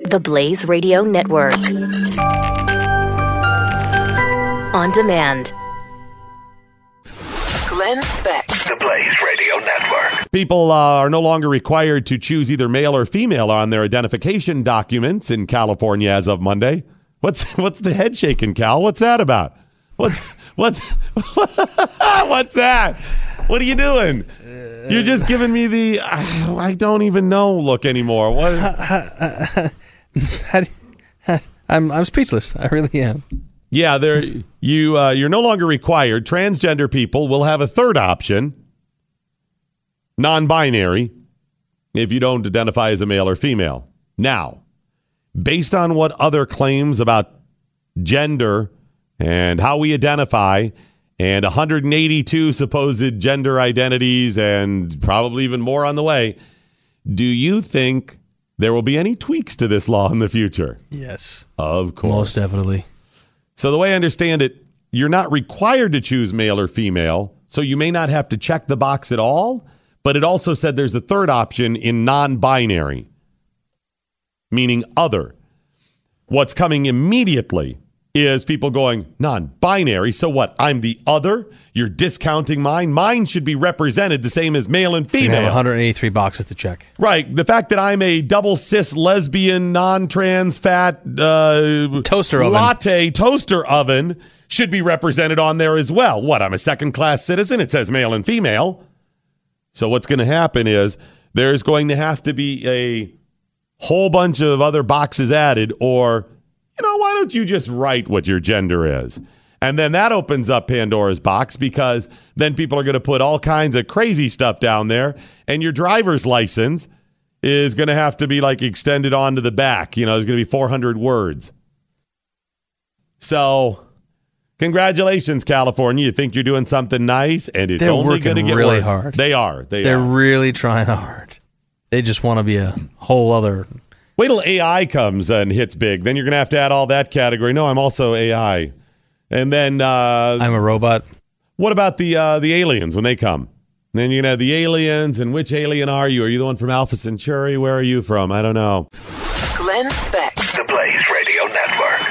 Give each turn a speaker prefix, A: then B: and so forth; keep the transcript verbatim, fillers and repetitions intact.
A: The Blaze Radio Network. On demand. Glenn Beck.
B: The Blaze Radio Network.
C: People uh, are no longer required to choose either male or female on their identification documents in California as of Monday. What's what's the head shaking, Cal? What's that about? What's what's what's that? What are you doing? You're just giving me the uh, I don't even know look anymore. What?
D: How do you, I'm I'm speechless. I really am.
C: Yeah, there you uh, you're no longer required. Transgender people will have a third option, non-binary, if you don't identify as a male or female. Now, based on what other claims about gender and how we identify, and one hundred eighty-two supposed gender identities, and probably even more on the way, do you think there will be any tweaks to this law in the future?
D: Yes.
C: Of course.
D: Most definitely.
C: So the way I understand it, you're not required to choose male or female, so you may not have to check the box at all, but it also said there's a third option in non-binary, meaning other. What's coming immediately is people going, non-binary, so what? I'm the other? You're discounting mine? Mine should be represented the same as male and female.
D: You have one hundred eighty-three boxes to check.
C: Right. The fact that I'm a double cis lesbian, non-trans, fat, uh,
D: toaster oven.
C: latte toaster oven should be represented on there as well. What? I'm a second-class citizen? It says male and female. So what's going to happen is there's going to have to be a whole bunch of other boxes added, or, you know, why don't you just write what your gender is? And then that opens up Pandora's box, because then people are going to put all kinds of crazy stuff down there, and your driver's license is going to have to be like extended onto the back. You know, there's going to be four hundred words. So congratulations, California. You think you're doing something nice, and it's
D: They're
C: only going to get
D: really
C: worse.
D: hard.
C: They are. They
D: They're
C: are.
D: really trying hard. They just want to be a whole other...
C: Wait till A I comes and hits big. Then you're going to have to add all that category. No, I'm also A I. And then... Uh,
D: I'm a robot.
C: What about the uh, the aliens when they come? Then you're going to have the aliens, and which alien are you? Are you the one from Alpha Centauri? Where are you from? I don't know.
A: Glenn Beck.
B: The Blaze